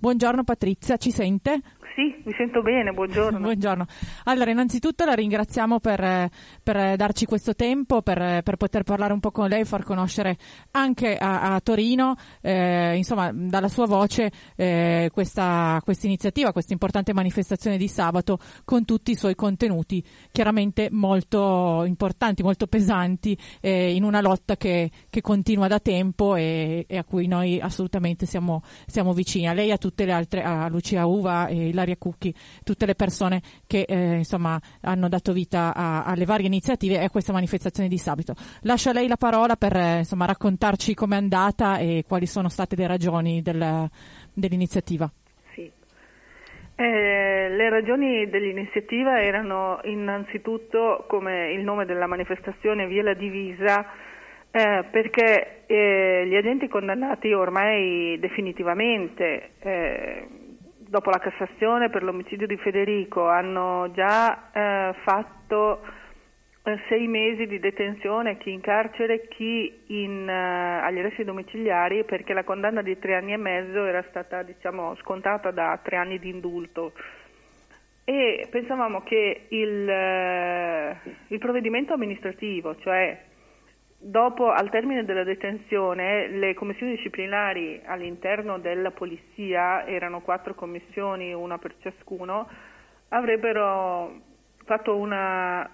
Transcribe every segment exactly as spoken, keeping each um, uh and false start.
Buongiorno Patrizia, ci sente? Sì, mi sento bene, buongiorno. Buongiorno. Allora, innanzitutto la ringraziamo per, per darci questo tempo, per, per poter parlare un po' con lei, far conoscere anche a, a Torino, eh, insomma, dalla sua voce eh, questa questa iniziativa, questa importante manifestazione di sabato con tutti i suoi contenuti, chiaramente molto importanti, molto pesanti, eh, in una lotta che, che continua da tempo e, e a cui noi assolutamente siamo, siamo vicini. A lei, a tutte le altre, a Lucia Uva e Ilaria Cucchi, tutte le persone che eh, insomma hanno dato vita a, alle varie iniziative e a questa manifestazione di sabato. Lascio a lei la parola per eh, insomma raccontarci com'è andata e quali sono state le ragioni del, dell'iniziativa. Sì. Eh, le ragioni dell'iniziativa erano innanzitutto, come il nome della manifestazione, Via la Divisa, eh, perché eh, gli agenti condannati ormai definitivamente eh, dopo la Cassazione per l'omicidio di Federico hanno già eh, fatto eh, sei mesi di detenzione, chi in carcere, chi in, eh, agli arresti domiciliari, perché la condanna di tre anni e mezzo era stata, diciamo, scontata da tre anni di indulto. E pensavamo che il, eh, il provvedimento amministrativo, cioè dopo, al termine della detenzione, le commissioni disciplinari all'interno della polizia, erano quattro commissioni, una per ciascuno, avrebbero fatto una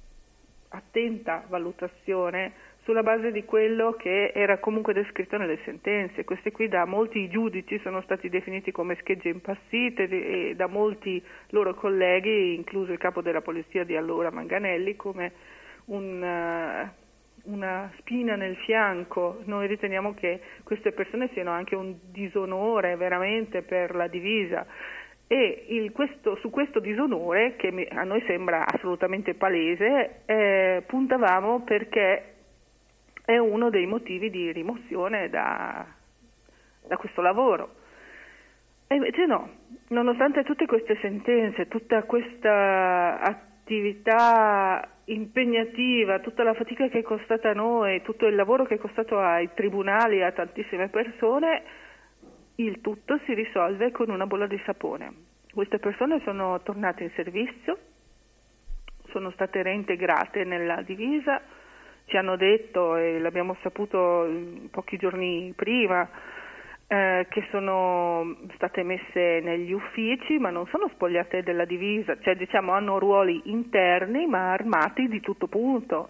attenta valutazione sulla base di quello che era comunque descritto nelle sentenze. Queste qui da molti giudici sono stati definiti come schegge impassite e da molti loro colleghi, incluso il capo della polizia di allora Manganelli, come un... Uh, una spina nel fianco. Noi riteniamo che queste persone siano anche un disonore veramente per la divisa e il, questo, su questo disonore, che a noi sembra assolutamente palese, eh, puntavamo perché è uno dei motivi di rimozione da, da questo lavoro. E invece no, nonostante tutte queste sentenze, tutta questa attività impegnativa, tutta la fatica che è costata a noi, tutto il lavoro che è costato ai tribunali e a tantissime persone, il tutto si risolve con una bolla di sapone. Queste persone sono tornate in servizio, sono state reintegrate nella divisa, ci hanno detto, e l'abbiamo saputo pochi giorni prima, Eh, che sono state messe negli uffici, ma non sono spogliate della divisa, cioè diciamo hanno ruoli interni ma armati di tutto punto.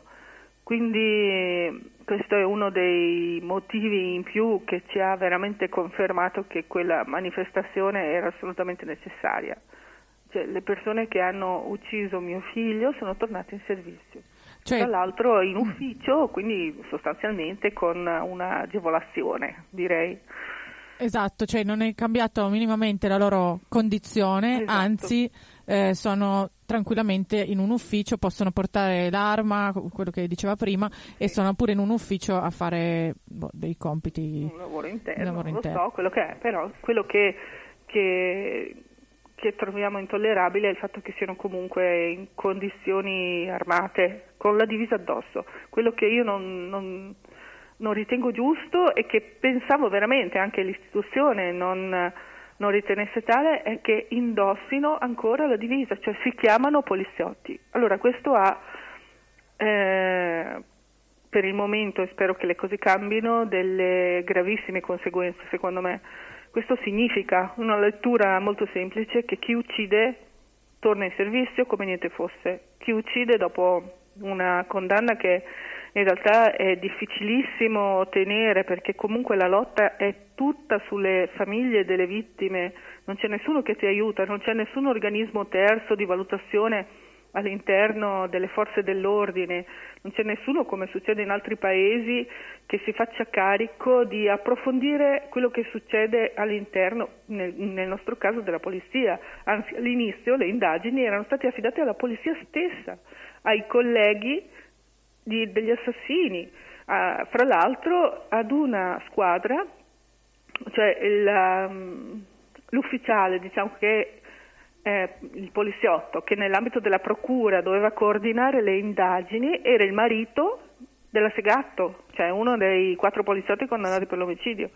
Quindi questo è uno dei motivi in più che ci ha veramente confermato che quella manifestazione era assolutamente necessaria. Cioè, le persone che hanno ucciso mio figlio sono tornate in servizio. Cioè, tra l'altro in ufficio, quindi sostanzialmente con un'agevolazione, direi. Esatto, cioè non è cambiato minimamente la loro condizione, esatto. Anzi eh, sono tranquillamente in un ufficio, possono portare l'arma, quello che diceva prima, sì. E sono pure in un ufficio a fare boh, dei compiti. Un lavoro interno, un lavoro non interno. lo so, quello che è, però quello che, che, che troviamo intollerabile è il fatto che siano comunque in condizioni armate, con la divisa addosso. Quello che io non... non non ritengo giusto e che pensavo veramente anche l'istituzione non, non ritenesse tale è che indossino ancora la divisa, cioè si chiamano poliziotti. Allora questo ha eh, per il momento, e spero che le cose cambino, delle gravissime conseguenze secondo me. Questo significa una lettura molto semplice, che chi uccide torna in servizio come niente fosse, chi uccide dopo una condanna che in realtà è difficilissimo ottenere, perché comunque la lotta è tutta sulle famiglie delle vittime, non c'è nessuno che ti aiuta, non c'è nessun organismo terzo di valutazione all'interno delle forze dell'ordine, non c'è nessuno, come succede in altri paesi, che si faccia carico di approfondire quello che succede all'interno, nel, nel nostro caso della polizia. Anzi, all'inizio le indagini erano state affidate alla polizia stessa, ai colleghi Di, degli assassini, uh, fra l'altro ad una squadra, cioè il, um, l'ufficiale, diciamo che eh, il poliziotto che nell'ambito della procura doveva coordinare le indagini, era il marito della Segatto, cioè uno dei quattro poliziotti condannati per l'omicidio.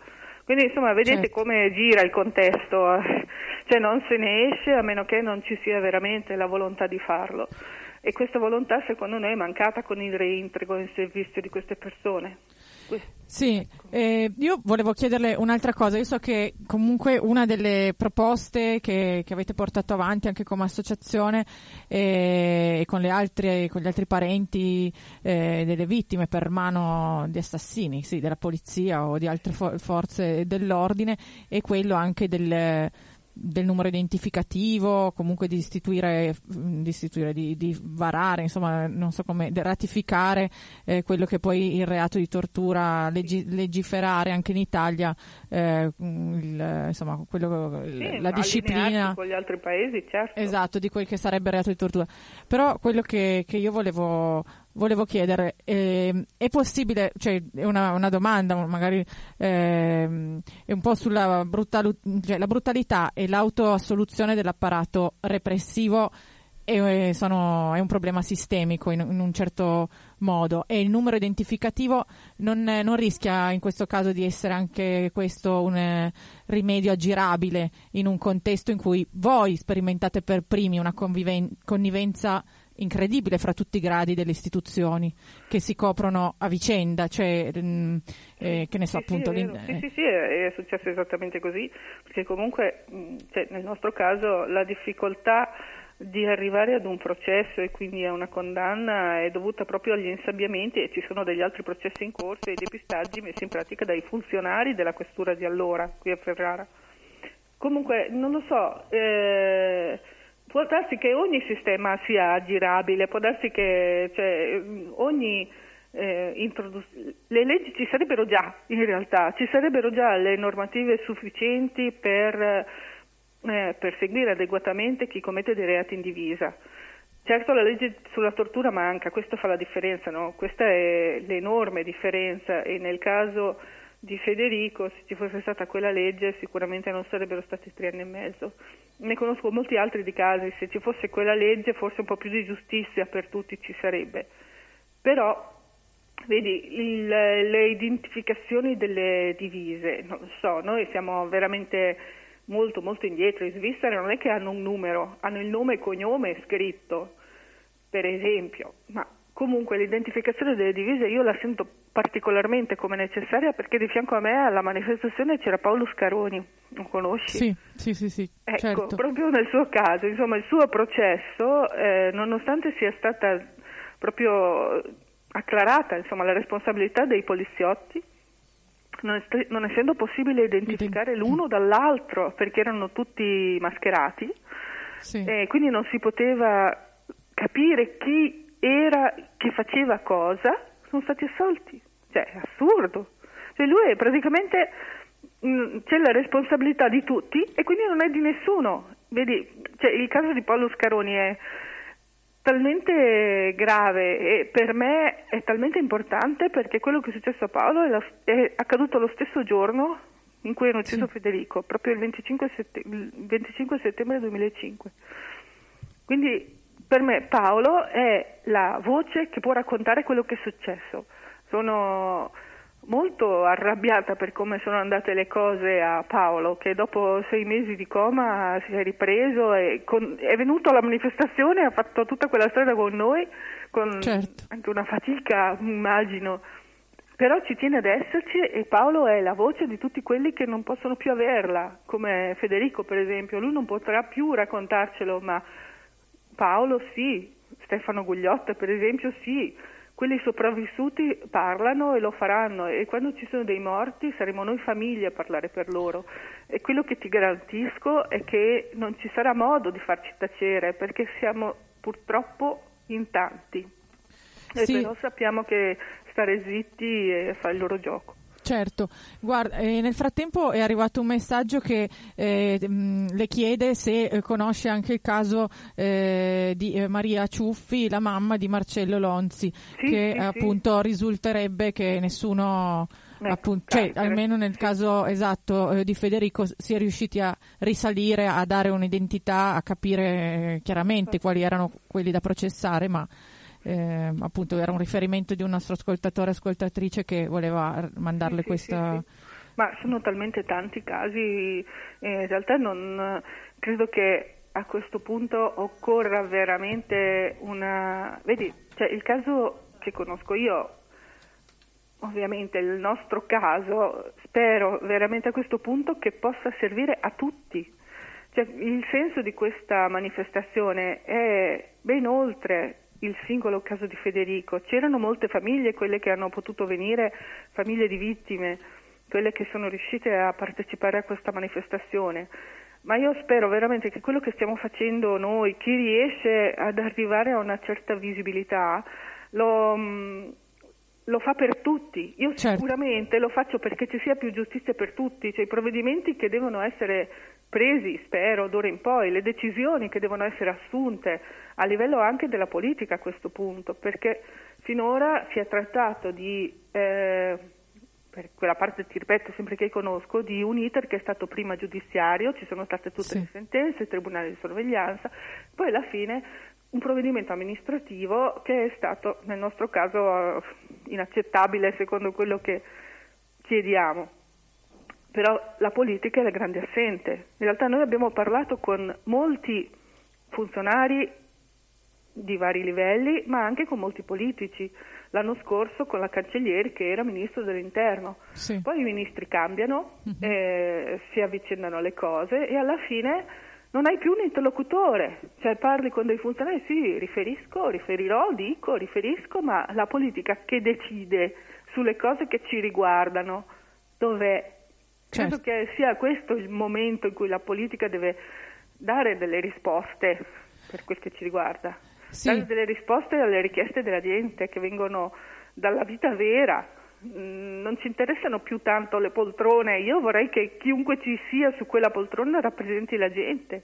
Quindi insomma vedete certo. come gira il contesto, cioè non se ne esce a meno che non ci sia veramente la volontà di farlo, e questa volontà secondo noi è mancata con il reintegro in servizio di queste persone. Sì, eh, io volevo chiederle un'altra cosa. Io so che comunque una delle proposte che, che avete portato avanti anche come associazione e eh, con, le altre, con gli altri parenti eh, delle vittime per mano di assassini, sì, della polizia o di altre for- forze dell'ordine, è quello anche del del numero identificativo, comunque di istituire, di, istituire, di, di varare, insomma, non so come, di ratificare eh, quello che poi il reato di tortura, leggi, legiferare anche in Italia, eh, il, insomma, quello, sì, la disciplina con gli altri paesi, certo. Esatto, di quel che sarebbe il reato di tortura. Però quello che, che io volevo Volevo chiedere, eh, è possibile, cioè è una, una domanda, magari eh, è un po' sulla brutal, cioè, la brutalità e l'autoassoluzione dell'apparato repressivo è, sono, è un problema sistemico in, in un certo modo, e il numero identificativo non, non rischia in questo caso di essere anche questo un eh, rimedio aggirabile in un contesto in cui voi sperimentate per primi una conviven- connivenza incredibile fra tutti i gradi delle istituzioni che si coprono a vicenda, cioè mh, eh, che ne so, sì, appunto sì, l'in- sì, sì, sì, è, è successo esattamente così, perché comunque mh, cioè, nel nostro caso la difficoltà di arrivare ad un processo e quindi a una condanna è dovuta proprio agli insabbiamenti, e ci sono degli altri processi in corso e depistaggi messi in pratica dai funzionari della questura di allora qui a Ferrara. Comunque non lo so, eh, può darsi che ogni sistema sia aggirabile, può darsi che cioè, ogni eh, introduz- le leggi ci sarebbero già, in realtà, ci sarebbero già le normative sufficienti per eh, perseguire adeguatamente chi commette dei reati in divisa. Certo la legge sulla tortura manca, questo fa la differenza, no? Questa è l'enorme differenza, e nel caso di Federico, se ci fosse stata quella legge, sicuramente non sarebbero stati tre anni e mezzo. Ne conosco molti altri di casi, se ci fosse quella legge forse un po' più di giustizia per tutti ci sarebbe. Però, vedi, il, le identificazioni delle divise, non lo so, noi siamo veramente molto molto indietro. In Svizzera non è che hanno un numero, hanno il nome e cognome scritto, per esempio, ma comunque l'identificazione delle divise io la sento particolarmente come necessaria, perché di fianco a me alla manifestazione c'era Paolo Scaroni, lo conosci? Sì, sì, sì, sì, ecco, certo. Proprio nel suo caso, insomma, il suo processo, eh, nonostante sia stata proprio acclarata, insomma, la responsabilità dei poliziotti, non, est- non essendo possibile identificare l'uno dall'altro perché erano tutti mascherati, sì. eh, quindi non si poteva capire chi era, che faceva cosa, sono stati assolti. Cioè, è assurdo. Cioè, lui è praticamente mh, c'è la responsabilità di tutti e quindi non è di nessuno. Vedi, cioè, il caso di Paolo Scaroni è talmente grave e per me è talmente importante, perché quello che è successo a Paolo è, la, è accaduto lo stesso giorno in cui hanno ucciso sì. Federico, proprio il venticinque, sette, il venticinque settembre duemilacinque. Quindi per me Paolo è la voce che può raccontare quello che è successo. Sono molto arrabbiata per come sono andate le cose a Paolo, che dopo sei mesi di coma si è ripreso e con, è venuto alla manifestazione, ha fatto tutta quella strada con noi, con certo. anche una fatica, immagino, però ci tiene ad esserci, e Paolo è la voce di tutti quelli che non possono più averla, come Federico per esempio. Lui non potrà più raccontarcelo, ma Paolo sì, Stefano Gugliotta per esempio sì, quelli sopravvissuti parlano e lo faranno, e quando ci sono dei morti saremo noi famiglie a parlare per loro, e quello che ti garantisco è che non ci sarà modo di farci tacere, perché siamo purtroppo in tanti, e sì. Però sappiamo che stare zitti e fare il loro gioco. Certo, guarda, eh, nel frattempo è arrivato un messaggio che eh, mh, le chiede se eh, conosce anche il caso eh, di eh, Maria Ciuffi, la mamma di Marcello Lonzi, sì, che sì, appunto sì. risulterebbe che nessuno, ecco, appunto, cioè almeno nel sì. caso esatto eh, di Federico, si è riusciti a risalire, a dare un'identità, a capire eh, chiaramente sì. quali erano quelli da processare, ma Eh, appunto era un riferimento di un nostro ascoltatore, ascoltatrice, che voleva mandarle sì, questa, sì, sì. Ma sono talmente tanti casi, in realtà non credo che a questo punto occorra veramente una... Vedi, cioè il caso che conosco io, ovviamente il nostro caso, spero veramente a questo punto che possa servire a tutti. Cioè, il senso di questa manifestazione è ben oltre il singolo caso di Federico. C'erano molte famiglie, quelle che hanno potuto venire, famiglie di vittime, quelle che sono riuscite a partecipare a questa manifestazione. Ma io spero veramente che quello che stiamo facendo noi, chi riesce ad arrivare a una certa visibilità, lo, lo fa per tutti. Io certo. sicuramente lo faccio perché ci sia più giustizia per tutti, cioè i provvedimenti che devono essere presi, spero, d'ora in poi, le decisioni che devono essere assunte a livello anche della politica a questo punto, perché finora si è trattato di... Eh, per quella parte, ti ripeto, sempre che conosco, di un iter che è stato prima giudiziario, ci sono state tutte sì. le sentenze, il tribunale di sorveglianza, poi alla fine un provvedimento amministrativo che è stato, nel nostro caso, inaccettabile secondo quello che chiediamo. Però la politica è la grande assente. In realtà noi abbiamo parlato con molti funzionari di vari livelli, ma anche con molti politici. L'anno scorso con la Cancellieri che era ministro dell'interno, sì. poi i ministri cambiano, uh-huh. eh, si avvicendano le cose e alla fine non hai più un interlocutore, cioè parli con dei funzionari, sì, riferisco, riferirò, dico, riferisco, ma la politica che decide sulle cose che ci riguardano, dov'è? Certo. Credo che sia questo il momento in cui la politica deve dare delle risposte per quel che ci riguarda. Sì. Dare delle risposte alle richieste della gente che vengono dalla vita vera. Non ci interessano più tanto le poltrone. Io vorrei che chiunque ci sia su quella poltrona rappresenti la gente.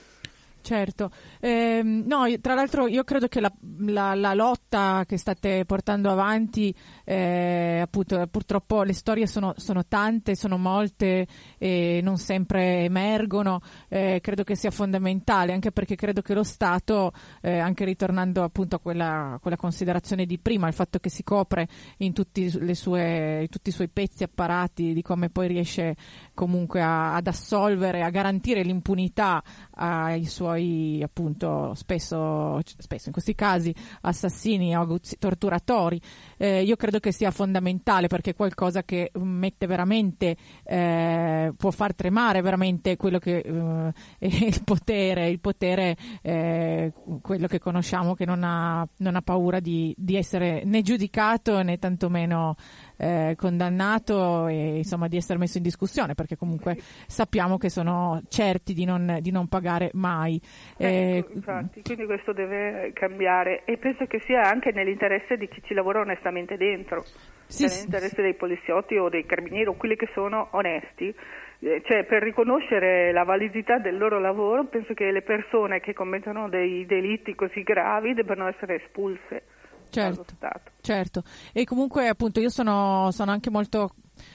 Certo, eh, no, tra l'altro io credo che la, la, la lotta che state portando avanti, eh, appunto, purtroppo le storie sono, sono tante, sono molte e non sempre emergono, eh, credo che sia fondamentale, anche perché credo che lo Stato, eh, anche ritornando appunto a quella, quella considerazione di prima, il fatto che si copre in tutti, le sue, in tutti i suoi pezzi apparati di come poi riesce comunque a, ad assolvere, a garantire l'impunità ai suoi appunto spesso, spesso in questi casi assassini o torturatori, eh, io credo che sia fondamentale perché è qualcosa che mette veramente eh, può far tremare veramente quello che eh, è il potere il potere eh, quello che conosciamo, che non ha, non ha paura di, di essere né giudicato né tantomeno eh, condannato e insomma di essere messo in discussione, perché comunque sappiamo che sono certi di non, di non pagare mai. Eh, infatti, quindi questo deve cambiare e penso che sia anche nell'interesse di chi ci lavora onestamente dentro, sì, cioè nell'interesse sì. dei poliziotti o dei carabinieri o quelli che sono onesti, eh, cioè per riconoscere la validità del loro lavoro penso che le persone che commettono dei delitti così gravi debbano essere espulse dallo Stato. Certo, e comunque appunto io sono, sono anche molto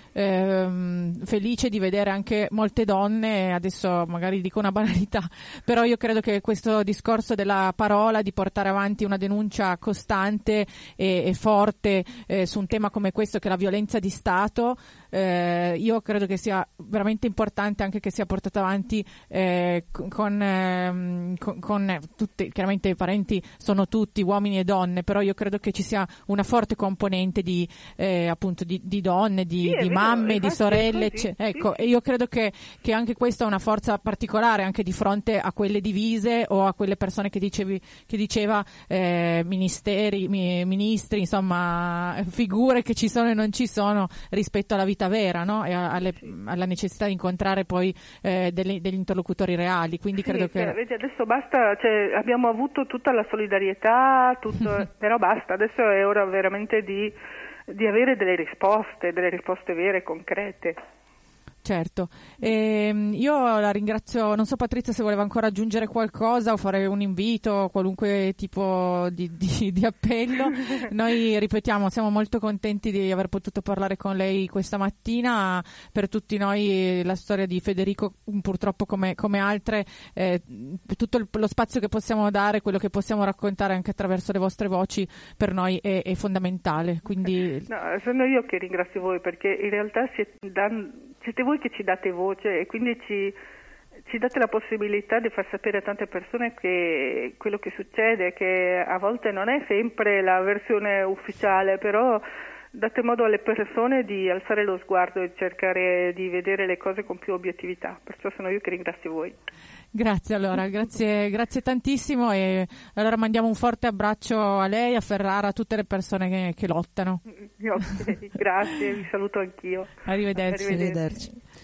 Ehm, felice di vedere anche molte donne, adesso magari dico una banalità, però io credo che questo discorso della parola, di portare avanti una denuncia costante e, e forte eh, su un tema come questo che è la violenza di Stato, eh, io credo che sia veramente importante anche che sia portata avanti eh, con, eh, con, con tutti, chiaramente i parenti sono tutti uomini e donne, però io credo che ci sia una forte componente di eh, appunto di, di donne, di, sì, di mamme, di sorelle, così, ecco, sì. E io credo che, che anche questa è una forza particolare anche di fronte a quelle divise o a quelle persone che dicevi, che diceva eh, ministeri, mi, ministri, insomma figure che ci sono e non ci sono rispetto alla vita vera, no? E alle, alla necessità di incontrare poi eh, degli, degli interlocutori reali, quindi sì, credo cioè, che vedi, adesso basta, cioè, abbiamo avuto tutta la solidarietà, tutto, però basta, adesso è ora veramente di di avere delle risposte, delle risposte vere, concrete. Certo, e io la ringrazio, non so Patrizia se voleva ancora aggiungere qualcosa o fare un invito, qualunque tipo di, di, di appello. Noi ripetiamo, siamo molto contenti di aver potuto parlare con lei questa mattina. Per tutti noi la storia di Federico, purtroppo come, come altre, eh, tutto il, lo spazio che possiamo dare, quello che possiamo raccontare anche attraverso le vostre voci, per noi è, è fondamentale. Quindi... No, sono io che ringrazio voi, perché in realtà siete, dan- siete voi che ci date voce e quindi ci, ci date la possibilità di far sapere a tante persone che quello che succede, che a volte non è sempre la versione ufficiale, però date modo alle persone di alzare lo sguardo e cercare di vedere le cose con più obiettività. Perciò sono io che ringrazio voi. Grazie allora, grazie, grazie tantissimo, e allora mandiamo un forte abbraccio a lei, a Ferrara, a tutte le persone che, che lottano. Okay, grazie, vi saluto anch'io. Arrivederci. Arrivederci.